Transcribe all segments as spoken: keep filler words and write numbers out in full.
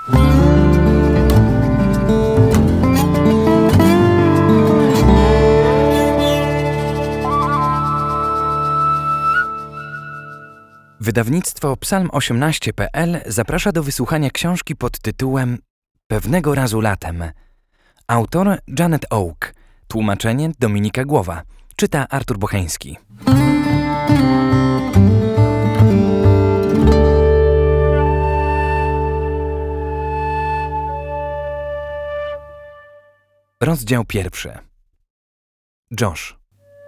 Wydawnictwo Psalm osiemnaście kropka pe el zaprasza do wysłuchania książki pod tytułem Pewnego razu latem. Autor Janet Oak. Tłumaczenie Dominika Głowa. Czyta Artur Bocheński. Rozdział pierwszy. Josh.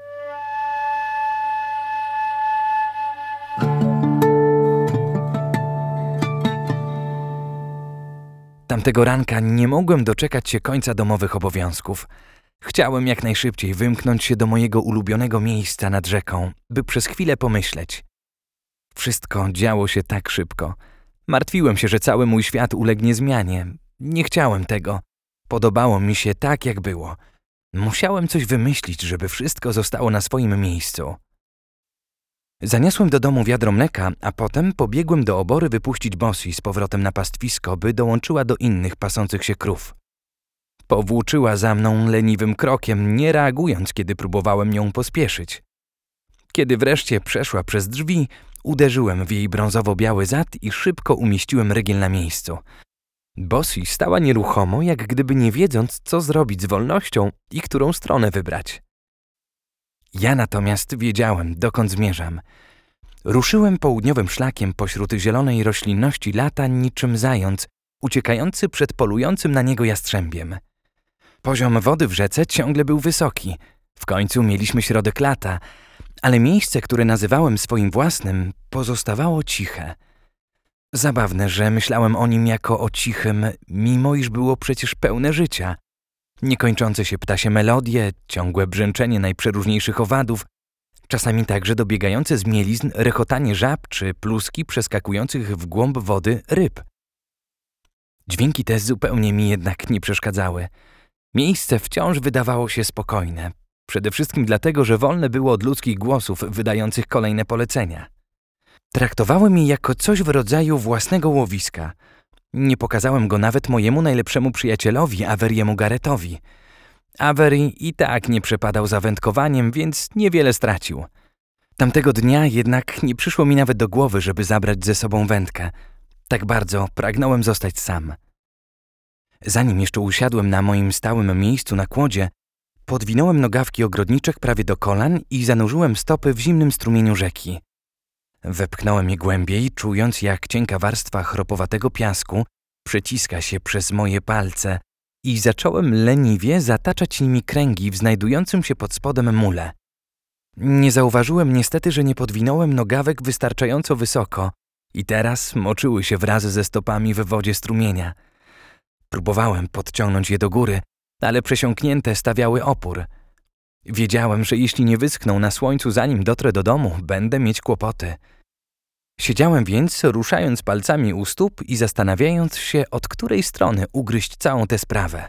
Tamtego ranka nie mogłem doczekać się końca domowych obowiązków. Chciałem jak najszybciej wymknąć się do mojego ulubionego miejsca nad rzeką, by przez chwilę pomyśleć. Wszystko działo się tak szybko. Martwiłem się, że cały mój świat ulegnie zmianie. Nie chciałem tego. Podobało mi się tak, jak było. Musiałem coś wymyślić, żeby wszystko zostało na swoim miejscu. Zaniosłem do domu wiadro mleka, a potem pobiegłem do obory wypuścić Bossy z powrotem na pastwisko, by dołączyła do innych pasących się krów. Powłóczyła za mną leniwym krokiem, nie reagując, kiedy próbowałem ją pospieszyć. Kiedy wreszcie przeszła przez drzwi, uderzyłem w jej brązowo-biały zad i szybko umieściłem rygiel na miejscu. Bossy stała nieruchomo, jak gdyby nie wiedząc, co zrobić z wolnością i którą stronę wybrać. Ja natomiast wiedziałem, dokąd zmierzam. Ruszyłem południowym szlakiem pośród zielonej roślinności lata niczym zając, uciekający przed polującym na niego jastrzębiem. Poziom wody w rzece ciągle był wysoki. W końcu mieliśmy środek lata, ale miejsce, które nazywałem swoim własnym, pozostawało ciche. Zabawne, że myślałem o nim jako o cichym, mimo iż było przecież pełne życia. Niekończące się ptasie melodie, ciągłe brzęczenie najprzeróżniejszych owadów, czasami także dobiegające z mielizn rechotanie żab czy pluski przeskakujących w głąb wody ryb. Dźwięki te zupełnie mi jednak nie przeszkadzały. Miejsce wciąż wydawało się spokojne, przede wszystkim dlatego, że wolne było od ludzkich głosów wydających kolejne polecenia. Traktowałem je jako coś w rodzaju własnego łowiska. Nie pokazałem go nawet mojemu najlepszemu przyjacielowi, Averiemu Garrettowi. Avery i tak nie przepadał za wędkowaniem, więc niewiele stracił. Tamtego dnia jednak nie przyszło mi nawet do głowy, żeby zabrać ze sobą wędkę. Tak bardzo pragnąłem zostać sam. Zanim jeszcze usiadłem na moim stałym miejscu na kłodzie, podwinąłem nogawki ogrodniczek prawie do kolan i zanurzyłem stopy w zimnym strumieniu rzeki. Wepchnąłem je głębiej, czując, jak cienka warstwa chropowatego piasku przeciska się przez moje palce i zacząłem leniwie zataczać nimi kręgi w znajdującym się pod spodem mule. Nie zauważyłem niestety, że nie podwinąłem nogawek wystarczająco wysoko i teraz moczyły się wraz ze stopami w wodzie strumienia. Próbowałem podciągnąć je do góry, ale przesiąknięte stawiały opór. Wiedziałem, że jeśli nie wyschną na słońcu zanim dotrę do domu, będę mieć kłopoty. Siedziałem więc, ruszając palcami u stóp i zastanawiając się, od której strony ugryźć całą tę sprawę.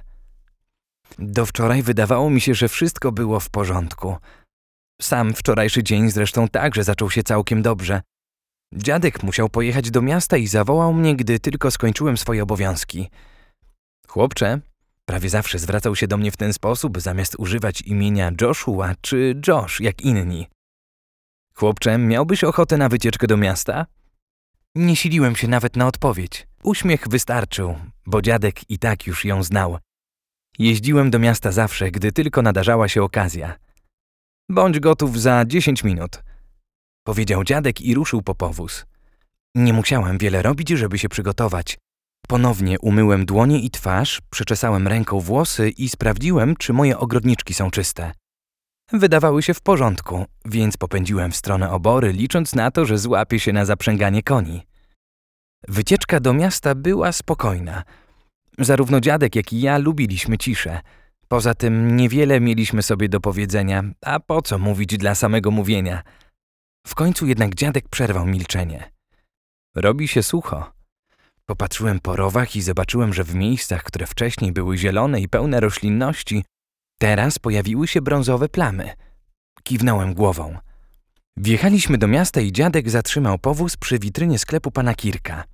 Do wczoraj wydawało mi się, że wszystko było w porządku. Sam wczorajszy dzień zresztą także zaczął się całkiem dobrze. Dziadek musiał pojechać do miasta i zawołał mnie, gdy tylko skończyłem swoje obowiązki. Chłopcze, prawie zawsze zwracał się do mnie w ten sposób, zamiast używać imienia Joshua czy Josh, jak inni. Chłopcze, miałbyś ochotę na wycieczkę do miasta? Nie siliłem się nawet na odpowiedź. Uśmiech wystarczył, bo dziadek i tak już ją znał. Jeździłem do miasta zawsze, gdy tylko nadarzała się okazja. Bądź gotów za dziesięć minut, powiedział dziadek i ruszył po powóz. Nie musiałem wiele robić, żeby się przygotować. Ponownie umyłem dłonie i twarz, przeczesałem ręką włosy i sprawdziłem, czy moje ogrodniczki są czyste. Wydawały się w porządku, więc popędziłem w stronę obory, licząc na to, że złapię się na zaprzęganie koni. Wycieczka do miasta była spokojna. Zarówno dziadek, jak i ja lubiliśmy ciszę. Poza tym niewiele mieliśmy sobie do powiedzenia, a po co mówić dla samego mówienia. W końcu jednak dziadek przerwał milczenie. Robi się sucho. Popatrzyłem po rowach i zobaczyłem, że w miejscach, które wcześniej były zielone i pełne roślinności, teraz pojawiły się brązowe plamy. Kiwnąłem głową. Wjechaliśmy do miasta i dziadek zatrzymał powóz przy witrynie sklepu pana Kirka.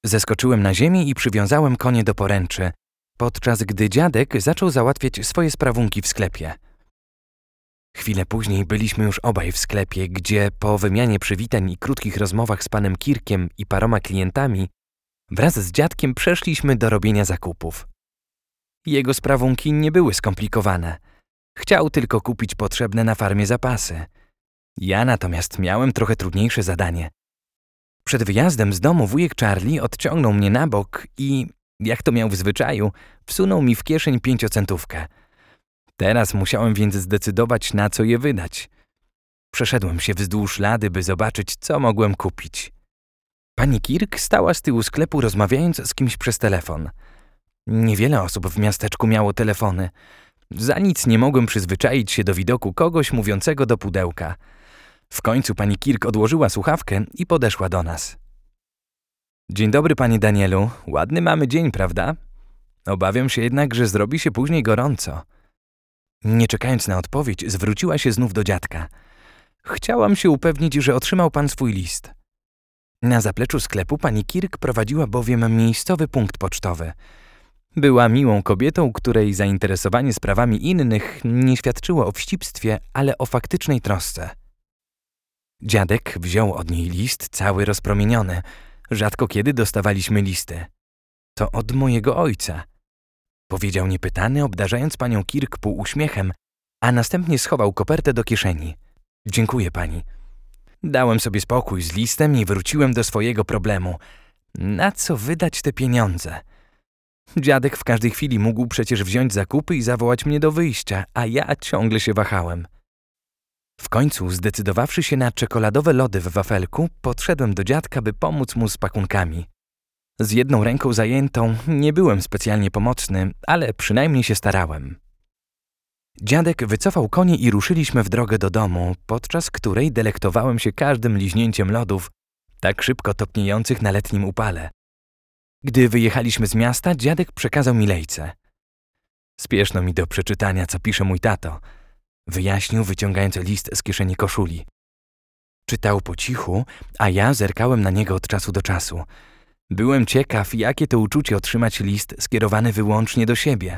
Zeskoczyłem na ziemię i przywiązałem konie do poręczy, podczas gdy dziadek zaczął załatwiać swoje sprawunki w sklepie. Chwilę później byliśmy już obaj w sklepie, gdzie po wymianie przywitań i krótkich rozmowach z panem Kirkiem i paroma klientami wraz z dziadkiem przeszliśmy do robienia zakupów. Jego sprawunki nie były skomplikowane. Chciał tylko kupić potrzebne na farmie zapasy. Ja natomiast miałem trochę trudniejsze zadanie. Przed wyjazdem z domu wujek Charlie odciągnął mnie na bok i, jak to miał w zwyczaju, wsunął mi w kieszeń pięciocentówkę. Teraz musiałem więc zdecydować, na co je wydać. Przeszedłem się wzdłuż lady, by zobaczyć, co mogłem kupić. Pani Kirk stała z tyłu sklepu, rozmawiając z kimś przez telefon. Niewiele osób w miasteczku miało telefony. Za nic nie mogłem przyzwyczaić się do widoku kogoś mówiącego do pudełka. W końcu pani Kirk odłożyła słuchawkę i podeszła do nas. Dzień dobry, panie Danielu. Ładny mamy dzień, prawda? Obawiam się jednak, że zrobi się później gorąco. Nie czekając na odpowiedź, zwróciła się znów do dziadka. Chciałam się upewnić, że otrzymał pan swój list. Na zapleczu sklepu pani Kirk prowadziła bowiem miejscowy punkt pocztowy. Była miłą kobietą, której zainteresowanie sprawami innych nie świadczyło o wścibstwie, ale o faktycznej trosce. Dziadek wziął od niej list cały rozpromieniony. Rzadko kiedy dostawaliśmy listy. To od mojego ojca. Powiedział niepytany, obdarzając panią Kirk półuśmiechem, a następnie schował kopertę do kieszeni. Dziękuję pani. Dałem sobie spokój z listem i wróciłem do swojego problemu. Na co wydać te pieniądze? Dziadek w każdej chwili mógł przecież wziąć zakupy i zawołać mnie do wyjścia, a ja ciągle się wahałem. W końcu, zdecydowawszy się na czekoladowe lody w wafelku, podszedłem do dziadka, by pomóc mu z pakunkami. Z jedną ręką zajętą nie byłem specjalnie pomocny, ale przynajmniej się starałem. Dziadek wycofał konie i ruszyliśmy w drogę do domu, podczas której delektowałem się każdym liźnięciem lodów, tak szybko topniejących na letnim upale. Gdy wyjechaliśmy z miasta, dziadek przekazał mi lejce. Spieszno mi do przeczytania, co pisze mój tato, wyjaśnił, wyciągając list z kieszeni koszuli. Czytał po cichu, a ja zerkałem na niego od czasu do czasu. Byłem ciekaw, jakie to uczucie otrzymać list skierowany wyłącznie do siebie.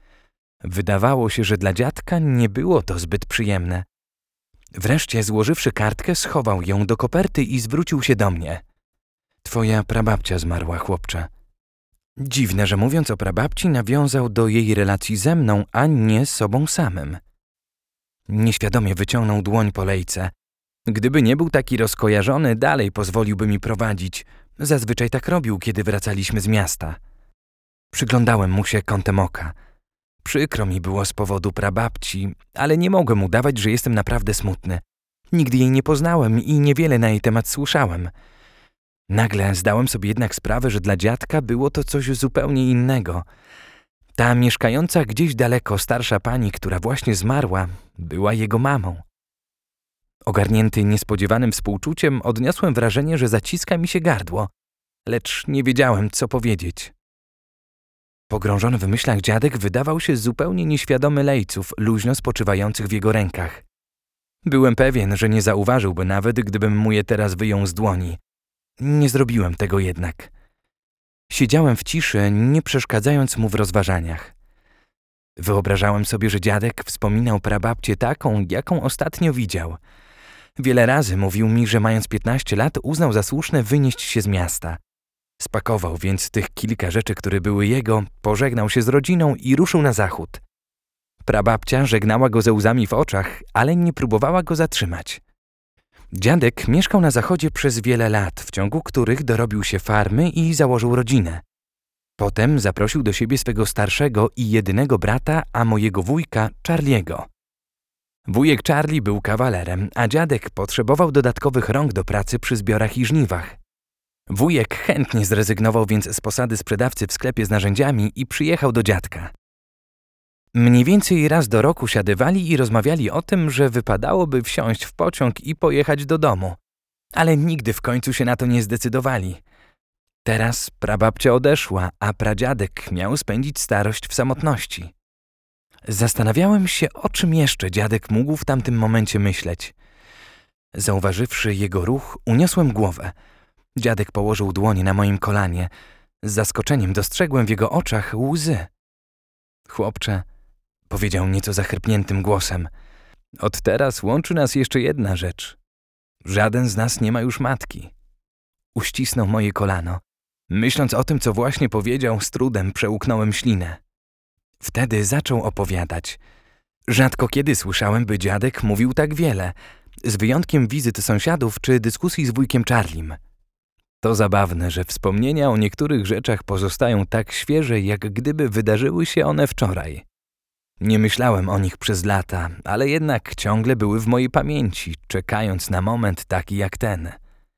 Wydawało się, że dla dziadka nie było to zbyt przyjemne. Wreszcie, złożywszy kartkę, schował ją do koperty i zwrócił się do mnie. Twoja prababcia zmarła, chłopcze. Dziwne, że mówiąc o prababci, nawiązał do jej relacji ze mną, a nie z sobą samym. Nieświadomie wyciągnął dłoń po lejce. Gdyby nie był taki rozkojarzony, dalej pozwoliłby mi prowadzić. Zazwyczaj tak robił, kiedy wracaliśmy z miasta. Przyglądałem mu się kątem oka. Przykro mi było z powodu prababci, ale nie mogłem udawać, że jestem naprawdę smutny. Nigdy jej nie poznałem i niewiele na jej temat słyszałem. Nagle zdałem sobie jednak sprawę, że dla dziadka było to coś zupełnie innego. Ta mieszkająca gdzieś daleko starsza pani, która właśnie zmarła, była jego mamą. Ogarnięty niespodziewanym współczuciem, odniosłem wrażenie, że zaciska mi się gardło, lecz nie wiedziałem, co powiedzieć. Pogrążony w myślach dziadek wydawał się zupełnie nieświadomy lejców, luźno spoczywających w jego rękach. Byłem pewien, że nie zauważyłby nawet, gdybym mu je teraz wyjął z dłoni. Nie zrobiłem tego jednak. Siedziałem w ciszy, nie przeszkadzając mu w rozważaniach. Wyobrażałem sobie, że dziadek wspominał prababcię taką, jaką ostatnio widział. Wiele razy mówił mi, że mając piętnaście lat uznał za słuszne wynieść się z miasta. Spakował więc tych kilka rzeczy, które były jego, pożegnał się z rodziną i ruszył na zachód. Prababcia żegnała go ze łzami w oczach, ale nie próbowała go zatrzymać. Dziadek mieszkał na zachodzie przez wiele lat, w ciągu których dorobił się farmy i założył rodzinę. Potem zaprosił do siebie swego starszego i jedynego brata, a mojego wujka, Charliego. Wujek Charlie był kawalerem, a dziadek potrzebował dodatkowych rąk do pracy przy zbiorach i żniwach. Wujek chętnie zrezygnował więc z posady sprzedawcy w sklepie z narzędziami i przyjechał do dziadka. Mniej więcej raz do roku siadywali i rozmawiali o tym, że wypadałoby wsiąść w pociąg i pojechać do domu. Ale nigdy w końcu się na to nie zdecydowali. Teraz prababcia odeszła, a pradziadek miał spędzić starość w samotności. Zastanawiałem się, o czym jeszcze dziadek mógł w tamtym momencie myśleć. Zauważywszy jego ruch, uniosłem głowę. Dziadek położył dłoń na moim kolanie. Z zaskoczeniem dostrzegłem w jego oczach łzy. Chłopcze, powiedział nieco zachrypniętym głosem, od teraz łączy nas jeszcze jedna rzecz. Żaden z nas nie ma już matki. Uścisnął moje kolano. Myśląc o tym, co właśnie powiedział, z trudem przełknąłem ślinę. Wtedy zaczął opowiadać. Rzadko kiedy słyszałem, by dziadek mówił tak wiele, z wyjątkiem wizyt sąsiadów czy dyskusji z wujkiem Charlim. To zabawne, że wspomnienia o niektórych rzeczach pozostają tak świeże, jak gdyby wydarzyły się one wczoraj. Nie myślałem o nich przez lata, ale jednak ciągle były w mojej pamięci, czekając na moment taki jak ten.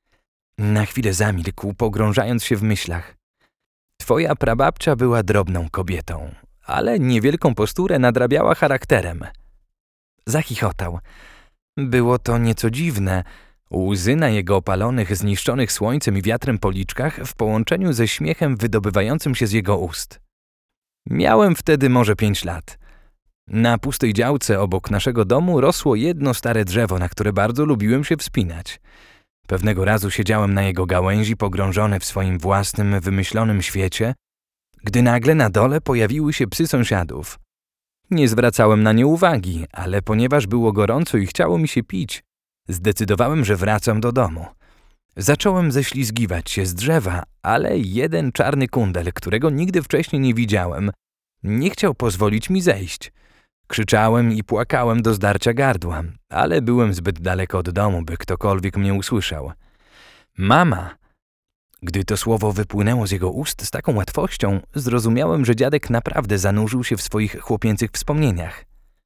Na chwilę zamilkł, pogrążając się w myślach. Twoja prababcia była drobną kobietą, ale niewielką posturę nadrabiała charakterem. Zachichotał. Było to nieco dziwne. Łzy na jego opalonych, zniszczonych słońcem i wiatrem policzkach w połączeniu ze śmiechem wydobywającym się z jego ust. Miałem wtedy może pięć lat. Na pustej działce obok naszego domu rosło jedno stare drzewo, na które bardzo lubiłem się wspinać. Pewnego razu siedziałem na jego gałęzi pogrążony w swoim własnym, wymyślonym świecie, gdy nagle na dole pojawiły się psy sąsiadów. Nie zwracałem na nie uwagi, ale ponieważ było gorąco i chciało mi się pić, zdecydowałem, że wracam do domu. Zacząłem ześlizgiwać się z drzewa, ale jeden czarny kundel, którego nigdy wcześniej nie widziałem, nie chciał pozwolić mi zejść. Krzyczałem i płakałem do zdarcia gardła, ale byłem zbyt daleko od domu, by ktokolwiek mnie usłyszał. Mama! Gdy to słowo wypłynęło z jego ust z taką łatwością, zrozumiałem, że dziadek naprawdę zanurzył się w swoich chłopięcych wspomnieniach.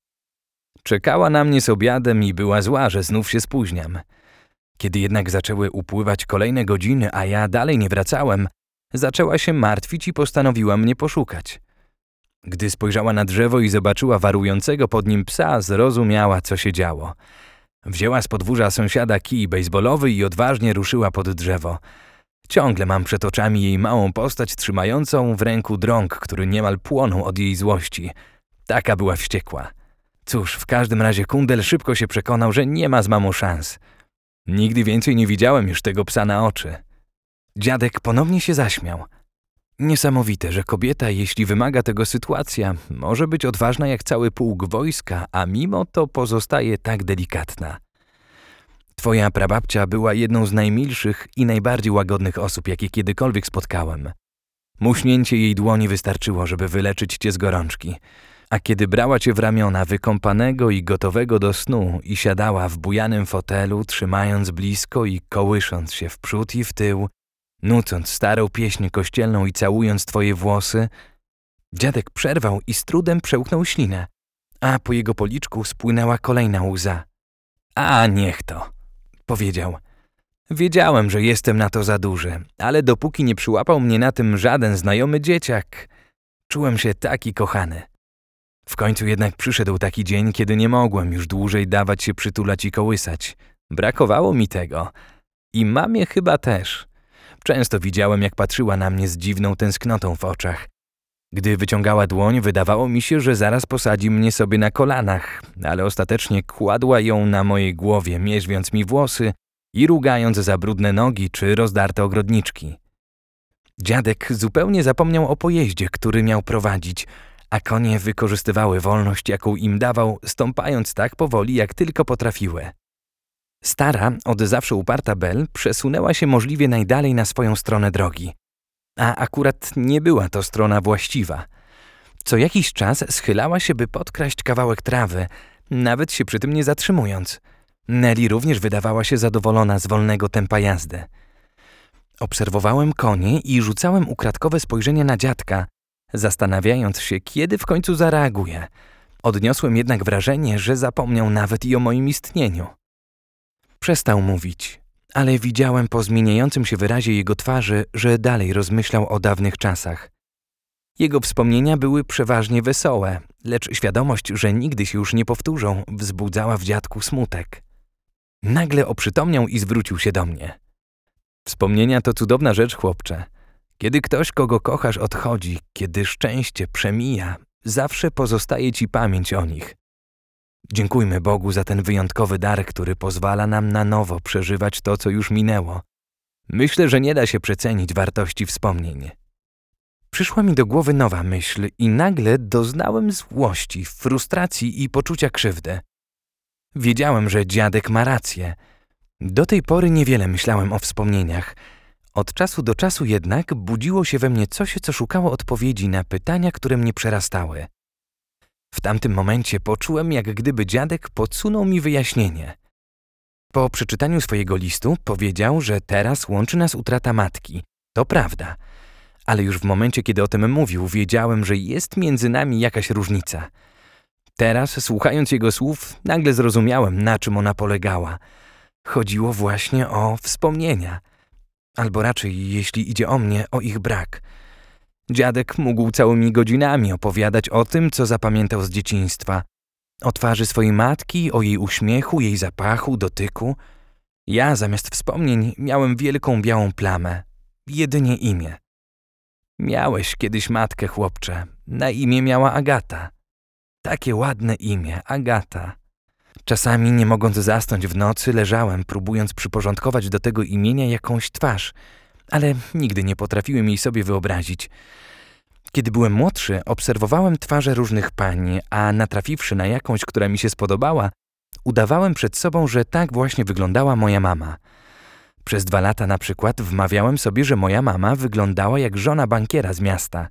Czekała na mnie z obiadem i była zła, że znów się spóźniam. Kiedy jednak zaczęły upływać kolejne godziny, a ja dalej nie wracałem, zaczęła się martwić i postanowiła mnie poszukać. Gdy spojrzała na drzewo i zobaczyła warującego pod nim psa, zrozumiała, co się działo. Wzięła z podwórza sąsiada kij bejsbolowy i odważnie ruszyła pod drzewo. Ciągle mam przed oczami jej małą postać trzymającą w ręku drąg, który niemal płonął od jej złości. Taka była wściekła. Cóż, w każdym razie kundel szybko się przekonał, że nie ma z mamą szans. Nigdy więcej nie widziałem już tego psa na oczy. Dziadek ponownie się zaśmiał. Niesamowite, że kobieta, jeśli wymaga tego sytuacja, może być odważna jak cały pułk wojska, a mimo to pozostaje tak delikatna. Twoja prababcia była jedną z najmilszych i najbardziej łagodnych osób, jakie kiedykolwiek spotkałem. Muśnięcie jej dłoni wystarczyło, żeby wyleczyć cię z gorączki. A kiedy brała cię w ramiona wykąpanego i gotowego do snu i siadała w bujanym fotelu, trzymając blisko i kołysząc się w przód i w tył, nucąc starą pieśń kościelną i całując twoje włosy, dziadek przerwał i z trudem przełknął ślinę, a po jego policzku spłynęła kolejna łza. A niech to, powiedział. Wiedziałem, że jestem na to za duży, ale dopóki nie przyłapał mnie na tym żaden znajomy dzieciak, czułem się taki kochany. W końcu jednak przyszedł taki dzień, kiedy nie mogłem już dłużej dawać się przytulać i kołysać. Brakowało mi tego. I mamie chyba też. Często widziałem, jak patrzyła na mnie z dziwną tęsknotą w oczach. Gdy wyciągała dłoń, wydawało mi się, że zaraz posadzi mnie sobie na kolanach, ale ostatecznie kładła ją na mojej głowie, mierzwiąc mi włosy i rugając za brudne nogi czy rozdarte ogrodniczki. Dziadek zupełnie zapomniał o pojeździe, który miał prowadzić, a konie wykorzystywały wolność, jaką im dawał, stąpając tak powoli, jak tylko potrafiły. Stara, od zawsze uparta Bel przesunęła się możliwie najdalej na swoją stronę drogi. A akurat nie była to strona właściwa. Co jakiś czas schylała się, by podkraść kawałek trawy, nawet się przy tym nie zatrzymując. Nelly również wydawała się zadowolona z wolnego tempa jazdy. Obserwowałem konie i rzucałem ukradkowe spojrzenia na dziadka, zastanawiając się, kiedy w końcu zareaguje. Odniosłem jednak wrażenie, że zapomniał nawet i o moim istnieniu. Przestał mówić, ale widziałem po zmieniającym się wyrazie jego twarzy, że dalej rozmyślał o dawnych czasach. Jego wspomnienia były przeważnie wesołe, lecz świadomość, że nigdy się już nie powtórzą, wzbudzała w dziadku smutek. Nagle oprzytomniał i zwrócił się do mnie. Wspomnienia to cudowna rzecz, chłopcze. Kiedy ktoś, kogo kochasz, odchodzi, kiedy szczęście przemija, zawsze pozostaje ci pamięć o nich. Dziękujmy Bogu za ten wyjątkowy dar, który pozwala nam na nowo przeżywać to, co już minęło. Myślę, że nie da się przecenić wartości wspomnień. Przyszła mi do głowy nowa myśl i nagle doznałem złości, frustracji i poczucia krzywdy. Wiedziałem, że dziadek ma rację. Do tej pory niewiele myślałem o wspomnieniach. Od czasu do czasu jednak budziło się we mnie coś, co szukało odpowiedzi na pytania, które mnie przerastały. W tamtym momencie poczułem, jak gdyby dziadek podsunął mi wyjaśnienie. Po przeczytaniu swojego listu powiedział, że teraz łączy nas utrata matki. To prawda. Ale już w momencie, kiedy o tym mówił, wiedziałem, że jest między nami jakaś różnica. Teraz, słuchając jego słów, nagle zrozumiałem, na czym ona polegała. Chodziło właśnie o wspomnienia. Albo raczej, jeśli idzie o mnie, o ich brak. Dziadek mógł całymi godzinami opowiadać o tym, co zapamiętał z dzieciństwa. O twarzy swojej matki, o jej uśmiechu, jej zapachu, dotyku. Ja zamiast wspomnień miałem wielką białą plamę. Jedynie imię. Miałeś kiedyś matkę, chłopcze. Na imię miała Agata. Takie ładne imię, Agata. Czasami, nie mogąc zasnąć w nocy, leżałem, próbując przyporządkować do tego imienia jakąś twarz, ale nigdy nie potrafiłem jej sobie wyobrazić. Kiedy byłem młodszy, obserwowałem twarze różnych pań, a natrafiwszy na jakąś, która mi się spodobała, udawałem przed sobą, że tak właśnie wyglądała moja mama. Przez dwa lata na przykład wmawiałem sobie, że moja mama wyglądała jak żona bankiera z miasta.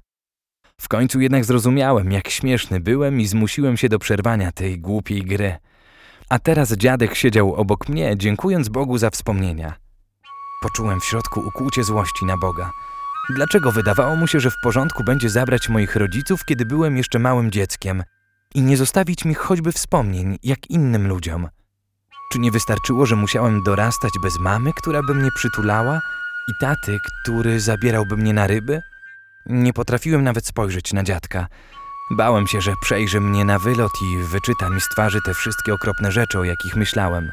W końcu jednak zrozumiałem, jak śmieszny byłem i zmusiłem się do przerwania tej głupiej gry. A teraz dziadek siedział obok mnie, dziękując Bogu za wspomnienia. Poczułem w środku ukłucie złości na Boga. Dlaczego wydawało mu się, że w porządku będzie zabrać moich rodziców, kiedy byłem jeszcze małym dzieckiem i nie zostawić mi choćby wspomnień, jak innym ludziom? Czy nie wystarczyło, że musiałem dorastać bez mamy, która by mnie przytulała, i taty, który zabierałby mnie na ryby? Nie potrafiłem nawet spojrzeć na dziadka. Bałem się, że przejrzy mnie na wylot i wyczyta mi z twarzy te wszystkie okropne rzeczy, o jakich myślałem.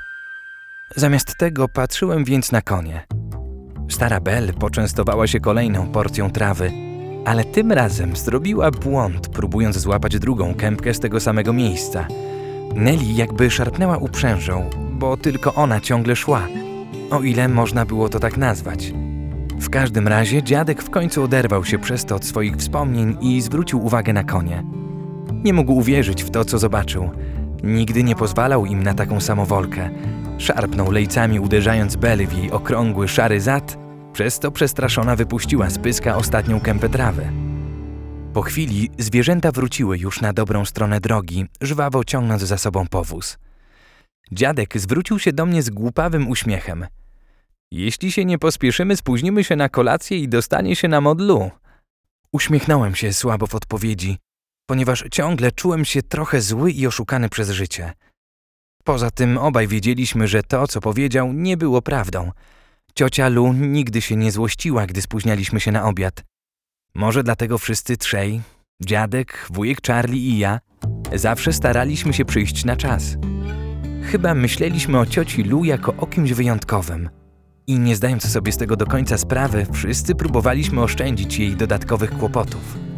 Zamiast tego patrzyłem więc na konie. Stara Belle poczęstowała się kolejną porcją trawy, ale tym razem zrobiła błąd, próbując złapać drugą kępkę z tego samego miejsca. Nelly jakby szarpnęła uprzężą, bo tylko ona ciągle szła, o ile można było to tak nazwać. W każdym razie dziadek w końcu oderwał się przez to od swoich wspomnień i zwrócił uwagę na konie. Nie mógł uwierzyć w to, co zobaczył. Nigdy nie pozwalał im na taką samowolkę. Szarpnął lejcami, uderzając Belle w jej okrągły, szary zad, przez to przestraszona wypuściła z pyska ostatnią kępę trawy. Po chwili zwierzęta wróciły już na dobrą stronę drogi, żwawo ciągnąc za sobą powóz. Dziadek zwrócił się do mnie z głupawym uśmiechem. Jeśli się nie pospieszymy, spóźnimy się na kolację i dostanie się nam od Lu. Uśmiechnąłem się słabo w odpowiedzi, ponieważ ciągle czułem się trochę zły i oszukany przez życie. Poza tym obaj wiedzieliśmy, że to, co powiedział, nie było prawdą. Ciocia Lu nigdy się nie złościła, gdy spóźnialiśmy się na obiad. Może dlatego wszyscy trzej, dziadek, wujek Charlie i ja, zawsze staraliśmy się przyjść na czas. Chyba myśleliśmy o cioci Lu jako o kimś wyjątkowym. I nie zdając sobie z tego do końca sprawy, wszyscy próbowaliśmy oszczędzić jej dodatkowych kłopotów.